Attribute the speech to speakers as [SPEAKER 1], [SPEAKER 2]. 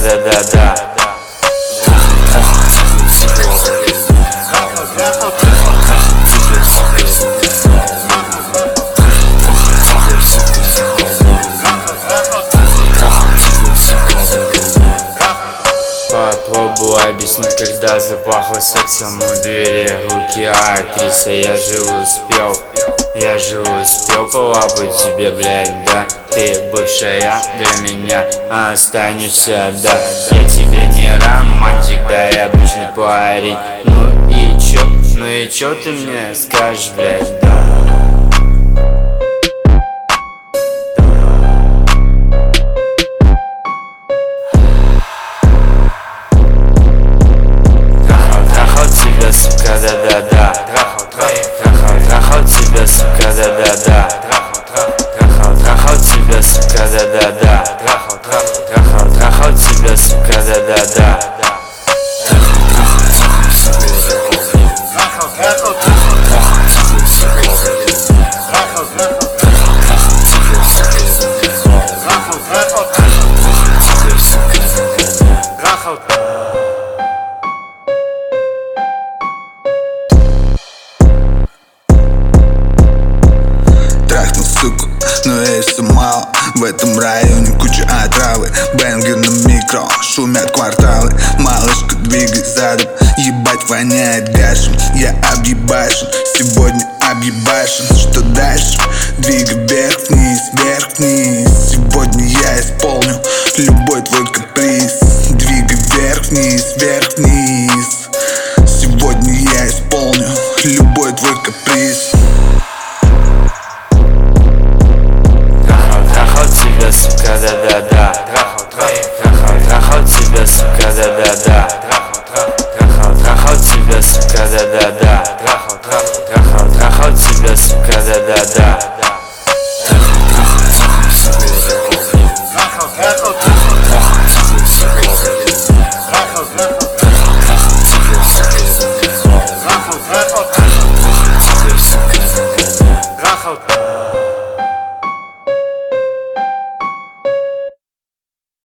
[SPEAKER 1] да-да-да. Попробуй объяснить, когда запахло сексом у двери руки актриса. Я же успел полапать тебе, блядь, да. Ты бывшая для меня, останешься, да. Я тебе не романтик, да, я обычный парень. Ну и чё ты мне скажешь, блядь, да? Сука, да-да-да. Трахал тебя, сука, да-да-да. Трахал тебя, сука, да-да-да. Трахал тебя, сука, да-да-да.
[SPEAKER 2] Но ей все мало. В этом районе куча отравы. Бенгер на микро, шумят кварталы. Малышка, двигай задом. Ебать, воняет гашем. Я объебашен, сегодня объебашен. Что дальше? Двигай вверх-вниз, вверх-вниз. Сегодня я исполню